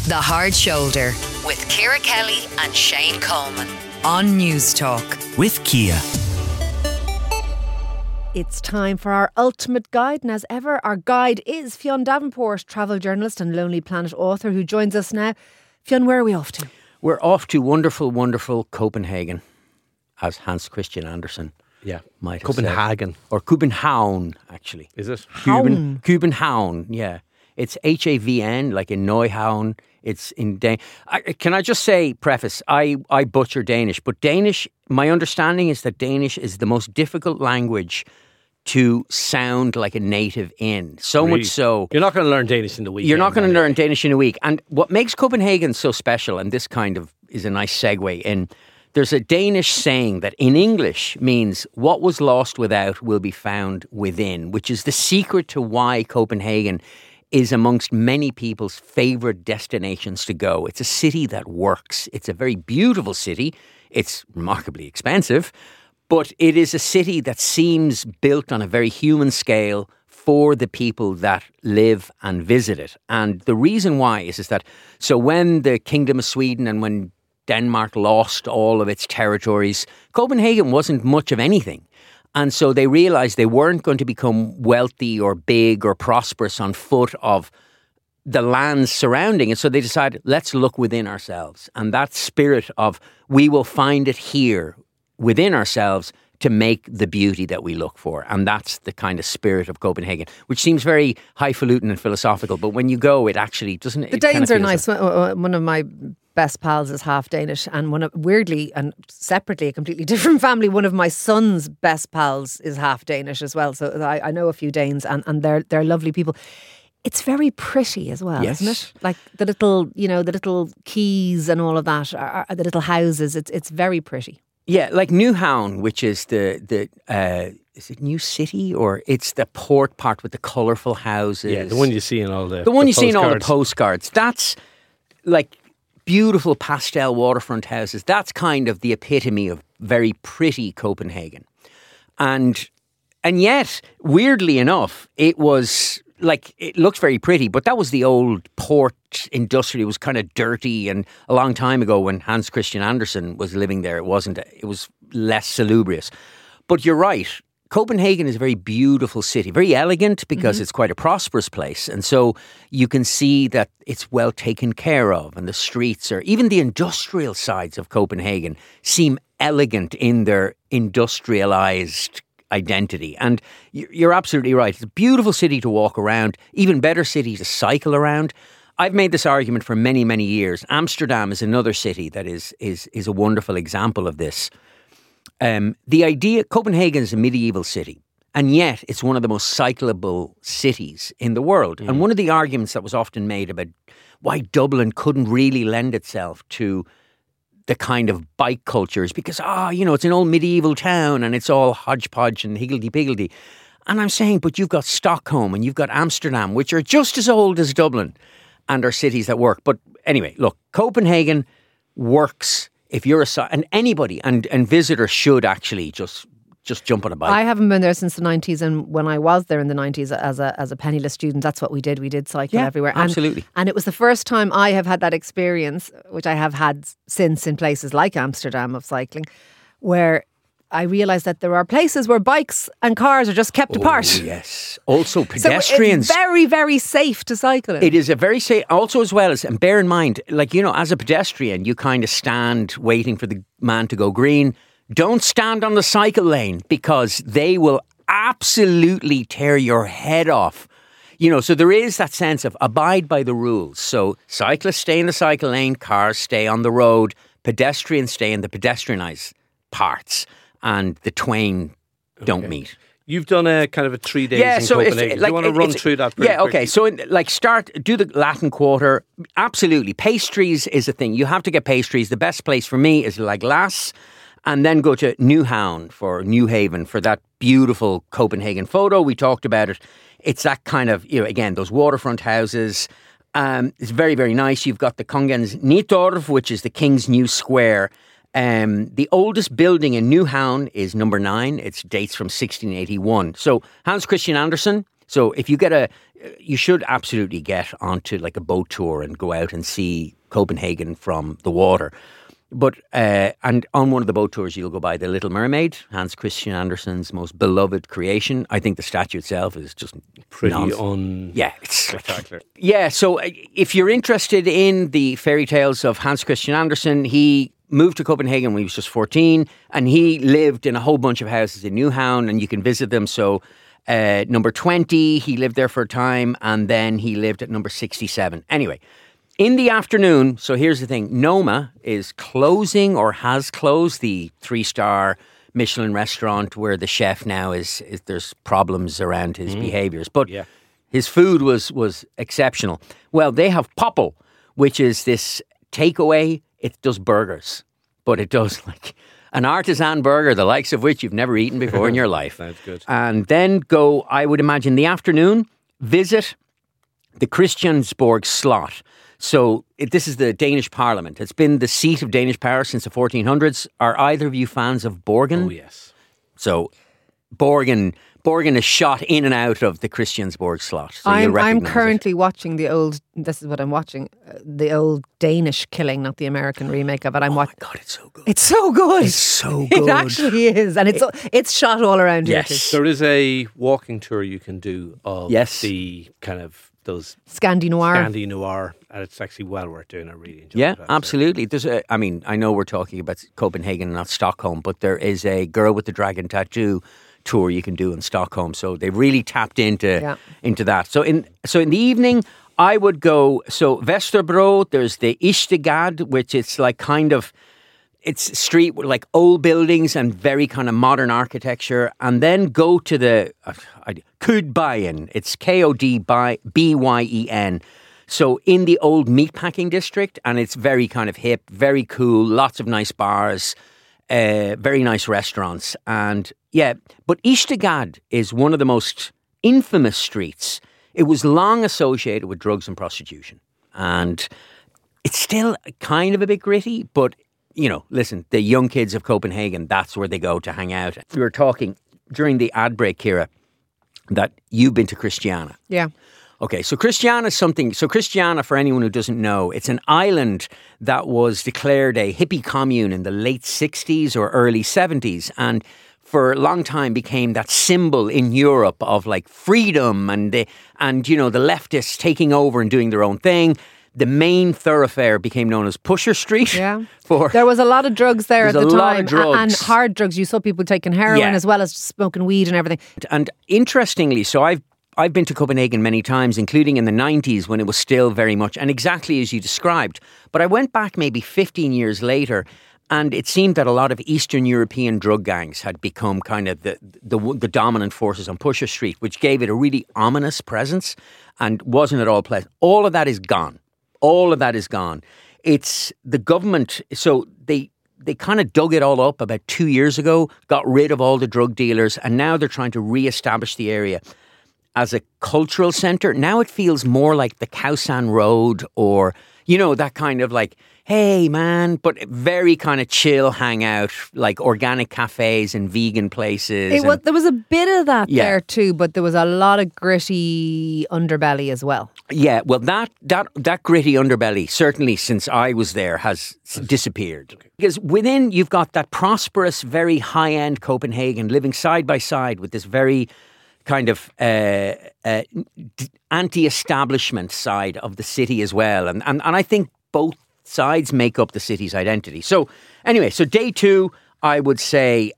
The Hard Shoulder with Ciara Kelly and Shane Coleman on News Talk. With Kia. It's time for our ultimate guide, and as ever, our guide is Fionn Davenport, travel journalist and Lonely Planet author, who joins us now. Fionn, where are we off to? We're off to wonderful, wonderful Copenhagen, as Hans Christian Andersen might have Copenhagen. Said. Or Copenhagen, actually. Is it? Copenhagen, yeah. It's Havn, like in Neuhauen. It's in Danish. Can I just say, preface, I butcher Danish, but Danish, my understanding is that Danish is the most difficult language to sound like a native in. So Really? much so. You're not going to learn Danish in the week. You're not going to learn Danish in a week. And what makes Copenhagen so special, and this kind of is a nice segue in, there's a Danish saying that in English means what was lost without will be found within, which is the secret to why Copenhagen is amongst many people's favourite destinations to go. It's a city that works. It's a very beautiful city. It's remarkably expensive, but it is a city that seems built on a very human scale for the people that live and visit it. And the reason why is that, so when the Kingdom of Sweden and when Denmark lost all of its territories, Copenhagen wasn't much of anything. And so they realized they weren't going to become wealthy or big or prosperous on foot of the lands surrounding it. So they decided, let's look within ourselves. And that spirit of we will find it here within ourselves to make the beauty that we look for. And that's the kind of spirit of Copenhagen, which seems very highfalutin and philosophical. But when you go, it actually doesn't. The Danes are nice. One of my best pals is half Danish, and weirdly and separately, a completely different family. One of my son's best pals is half Danish as well. So I know a few Danes, and they're lovely people. It's very pretty as well, yes. Isn't it? Like the little quays and all of that, are the little houses. It's very pretty. Yeah, like Neuhauen, which is the is it New City, or it's the port part with the colourful houses? Yeah, the one you see in all the postcards. That's like beautiful pastel waterfront houses. That's kind of the epitome of very pretty Copenhagen. And yet, weirdly enough, it was like, it looks very pretty, but that was the old port industry. It was kind of dirty, and a long time ago when Hans Christian Andersen was living there, it was less salubrious. But you're right. Copenhagen is a very beautiful city, very elegant because it's quite a prosperous place. And so you can see that it's well taken care of, and the streets are, even the industrial sides of Copenhagen seem elegant in their industrialized identity. And you're absolutely right. It's a beautiful city to walk around, even better city to cycle around. I've made this argument for many, many years. Amsterdam is another city that is a wonderful example of this. The idea, Copenhagen is a medieval city, and yet it's one of the most cyclable cities in the world. And one of the arguments that was often made about why Dublin couldn't really lend itself to the kind of bike culture is because, it's an old medieval town and it's all hodgepodge and higgledy-piggledy. And I'm saying, but you've got Stockholm and you've got Amsterdam, which are just as old as Dublin and are cities that work. But anyway, look, Copenhagen works. If you're and anybody and visitors should actually just jump on a bike. I haven't been there since the 90s, and when I was there in the 90s as a penniless student, that's what we did. We did cycle everywhere. Absolutely. And it was the first time I have had that experience, which I have had since in places like Amsterdam of cycling, where I realised that there are places where bikes and cars are just kept apart. Yes. Also pedestrians. So it's very, very safe to cycle in. It is a very safe, also as well as, and bear in mind, as a pedestrian, you kind of stand waiting for the man to go green. Don't stand on the cycle lane because they will absolutely tear your head off. So there is that sense of abide by the rules. So cyclists stay in the cycle lane, cars stay on the road, pedestrians stay in the pedestrianised parts, and the twain don't meet. You've done a kind of a 3 days in Copenhagen. Do you want to run through that pretty quickly? So do the Latin Quarter. Absolutely. Pastries is a thing. You have to get pastries. The best place for me is La Glace, and then go to Neuhaven for that beautiful Copenhagen photo. We talked about it. It's that kind of, again, those waterfront houses. It's very, very nice. You've got the Kongens Nytorv, which is the King's New Square. The oldest building in Neuhaven is number 9. It dates from 1681. So Hans Christian Andersen So if you you should absolutely get onto like a boat tour and go out and see Copenhagen from the water. But and on one of the boat tours, you'll go by the Little Mermaid, Hans Christian Andersen's most beloved creation. I think the statue itself is just pretty it's spectacular. Yeah, so if you're interested in the fairy tales of Hans Christian Andersen, he moved to Copenhagen when he was just 14, and he lived in a whole bunch of houses in Nyhavn, and you can visit them. So number 20, he lived there for a time, and then he lived at number 67. Anyway. In the afternoon, so here's the thing, Noma is closing or has closed, the 3-star Michelin restaurant where the chef now is there's problems around his behaviours. But his food was exceptional. Well, they have Poppel, which is this takeaway. It does burgers, but it does like an artisan burger, the likes of which you've never eaten before in your life. Sounds good. And then go, I would imagine, the afternoon, visit the Christiansborg Slot. So this is the Danish Parliament. It's been the seat of Danish power since the 1400s. Are either of you fans of Borgen? Oh, yes. So Borgen is shot in and out of the Christiansborg Slot. So I'm currently watching the old Danish Killing, not the American remake of it. Oh my God, it's so good. It's so good. It's so good. It actually is. And it's shot all around here. Yes. There is a walking tour you can do of the kind of those Scandi Noir, and it's actually well worth doing. I really enjoy it. Yeah, absolutely. There's I know we're talking about Copenhagen, not Stockholm, but there is a Girl with the Dragon Tattoo tour you can do in Stockholm. So they really tapped into that. So in the evening, I would go. So Vesterbro, there's the Istegade, which it's like kind of. It's street with like old buildings and very kind of modern architecture, and then go to the Kudbyen. It's Kodbyen. So in the old meatpacking district, and it's very kind of hip, very cool. Lots of nice bars, very nice restaurants, and But Istegade is one of the most infamous streets. It was long associated with drugs and prostitution, and it's still kind of a bit gritty, but. You know, listen, the young kids of Copenhagen, that's where they go to hang out. We were talking during the ad break, Ciara, that you've been to Christiania. Yeah. Okay, so Christiania is something. So Christiania, for anyone who doesn't know, it's an island that was declared a hippie commune in the late 60s or early 70s. And for a long time became that symbol in Europe of like freedom and the leftists taking over and doing their own thing. The main thoroughfare became known as Pusher Street. Yeah. There was a lot of drugs there at the time. Lot of drugs. And hard drugs. You saw people taking heroin as well as smoking weed and everything. And interestingly, so I've been to Copenhagen many times, including in the 90s when it was still very much, and exactly as you described. But I went back maybe 15 years later, and it seemed that a lot of Eastern European drug gangs had become kind of the dominant forces on Pusher Street, which gave it a really ominous presence and wasn't at all pleasant. All of that is gone. All of that is gone. It's the government. So they kind of dug it all up about 2 years ago, got rid of all the drug dealers, and now they're trying to re-establish the area as a cultural centre. Now it feels more like the Khao Road or, that kind of like, hey man, but very kind of chill hangout, like organic cafes and vegan places. There was a bit of that there too, but there was a lot of gritty underbelly as well. Yeah, well, that gritty underbelly, certainly since I was there, has disappeared. Okay. Because within, you've got that prosperous, very high-end Copenhagen living side by side with this very kind of anti-establishment side of the city as well. And I think both sides make up the city's identity. So anyway, so day 2, I would say,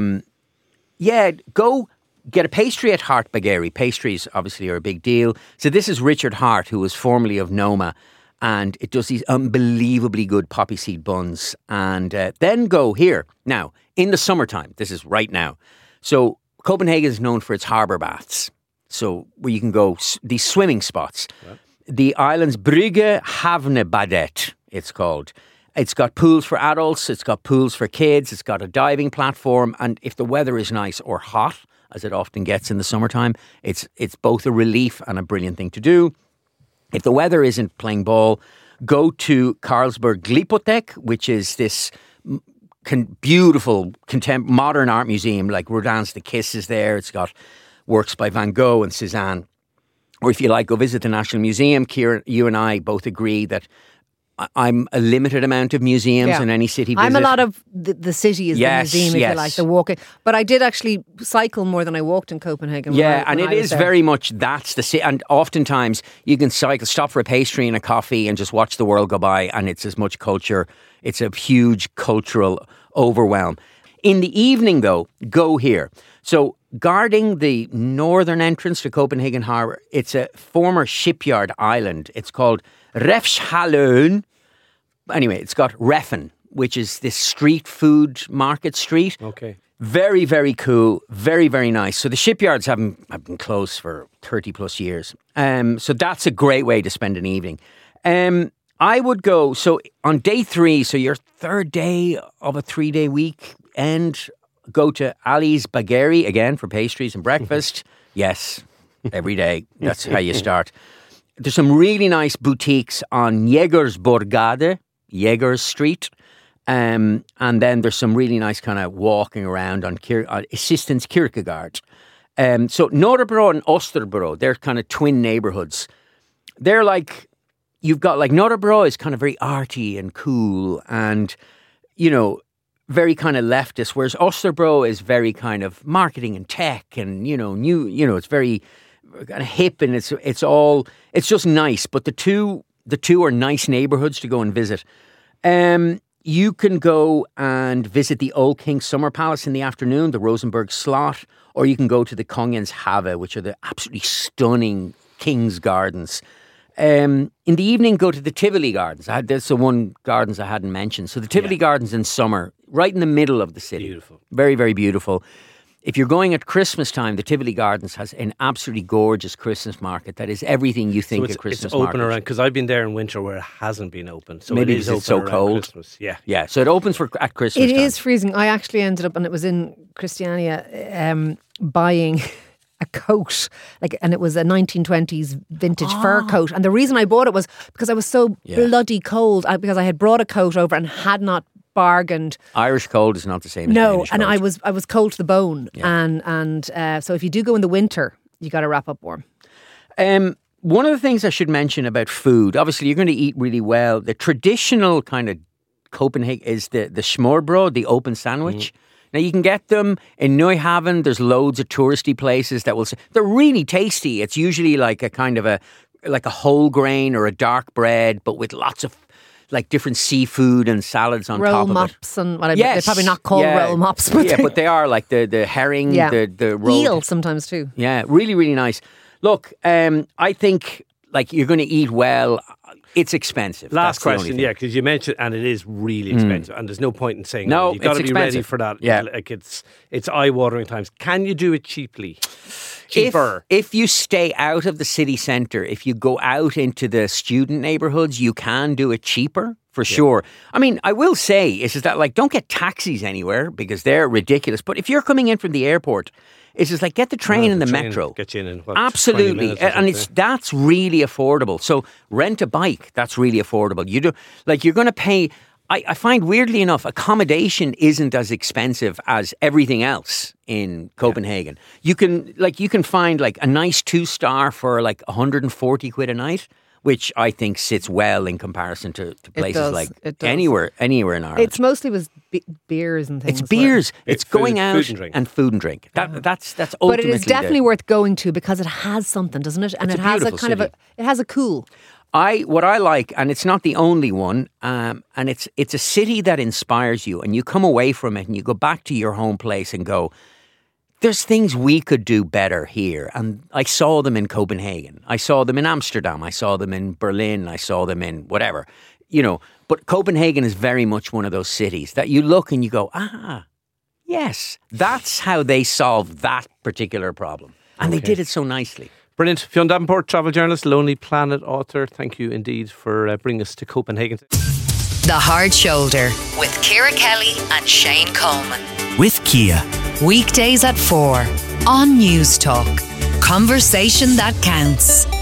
go get a pastry at Hartbageri. Pastries obviously are a big deal. So this is Richard Hart, who was formerly of Noma, and it does these unbelievably good poppy seed buns. And then go here. Now, in the summertime, this is right now. So Copenhagen is known for its harbour baths. So where you can go, these swimming spots. Yep. The island's Brygge Havnebadet, it's called. It's got pools for adults, it's got pools for kids, it's got a diving platform, and if the weather is nice or hot, as it often gets in the summertime, it's both a relief and a brilliant thing to do. If the weather isn't playing ball, go to Carlsberg Glyptotek, which is this beautiful modern art museum, like Rodin's The Kiss is there. It's got works by Van Gogh and Cézanne. Or if you like, go visit the National Museum. Ciara, you and I both agree that I'm a limited amount of museums in any city visit. I'm a lot of the city is the museum, if you like, the walking. But I did actually cycle more than I walked in Copenhagen. And it is very much that's the city. And oftentimes you can cycle, stop for a pastry and a coffee and just watch the world go by, and it's as much culture. It's a huge cultural overwhelm. In the evening, though, go here. So guarding the northern entrance to Copenhagen Harbour, it's a former shipyard island. It's called Refshaleøen. Anyway, it's got Reffen, which is this street food market street. Okay. Very, very cool. Very, very nice. So the shipyards have been closed for 30 plus years. So that's a great way to spend an evening. I would go, so on day 3, so your third day of a 3-day weekend, go to Ali's Baguette again for pastries and breakfast. Yes, every day. That's how you start. There's some really nice boutiques on Jägersborgade, Jägers Street. And then there's some really nice kind of walking around on Assistance Kierkegaard. So Nørrebro and Østerbro, they're kind of twin neighbourhoods. They're like, you've got like Nørrebro is kind of very arty and cool and, you know, very kind of leftist, whereas Østerbro is very kind of marketing and tech and, you know, new, you know, it's very kind of hip and it's just nice. But the two are nice neighbourhoods to go and visit. You can go and visit the Old King's Summer Palace in the afternoon, the Rosenborg Slot, or you can go to the Kongens Have, which are the absolutely stunning King's Gardens. In the evening, go to the Tivoli Gardens. There's the one gardens I hadn't mentioned. So the Tivoli Gardens in summer, right in the middle of the city. Beautiful. Very, very beautiful. If you're going at Christmas time, the Tivoli Gardens has an absolutely gorgeous Christmas market that is everything you think a Christmas market. It's open around, because I've been there in winter where it hasn't been open. So maybe it is it's open so cold. Christmas. Yeah. Yeah, so it opens at Christmas time. It is freezing. I actually ended up, and it was in Christiania, buying a coat, and it was a 1920s vintage fur coat. And the reason I bought it was because I was so bloody cold, because I had brought a coat over and had not bargained. Irish cold is not the same as Danish cold. And I was cold to the bone. And so if you do go in the winter, you got to wrap up warm. One of the things I should mention about food, obviously you're going to eat really well. The traditional kind of Copenhagen is the smørrebrød, the open sandwich. Now you can get them in Nyhavn. There's loads of touristy places that will say they're really tasty. It's usually like a kind of a whole grain or a dark bread, but with lots of like different seafood and salads on top of it. Roll mops and whatever. They're probably not called roll mops, but they are like the herring, the roll. Eel sometimes too. Yeah, really, really nice. Look, I think like you're going to eat well. It's expensive. Last question, because you mentioned, and it is really expensive, and there's no point in saying no. You've got to be expensive. ready for that. Yeah. Like it's eye-watering times. Can you do it cheaply? Cheaper. If you stay out of the city centre, if you go out into the student neighbourhoods, you can do it cheaper for sure. I mean, I will say is that like don't get taxis anywhere because they're ridiculous. But if you're coming in from the airport, it's just like get the train and the metro. Get you in absolutely, and that's really affordable. So rent a bike. That's really affordable. You do you're going to pay. I find weirdly enough, accommodation isn't as expensive as everything else in Copenhagen. You can find like a nice 2-star for like 140 quid a night, which I think sits well in comparison to places like anywhere in Ireland. It's mostly with beers and things. It's beers. It's going out and food. That's ultimately. But it is definitely worth going to because it has something, doesn't it? And it has a kind of it has a cool. What I like, and it's not the only one, and it's a city that inspires you, and you come away from it and you go back to your home place and go, there's things we could do better here. And I saw them in Copenhagen. I saw them in Amsterdam. I saw them in Berlin. I saw them in whatever, but Copenhagen is very much one of those cities that you look and you go, yes, that's how they solved that particular problem. And they did it so nicely. Brilliant. Fionn Davenport, travel journalist, Lonely Planet author. Thank you indeed for bringing us to Copenhagen. The Hard Shoulder with Ciara Kelly and Shane Coleman. With Kia. Weekdays at 4 on News Talk. Conversation that counts.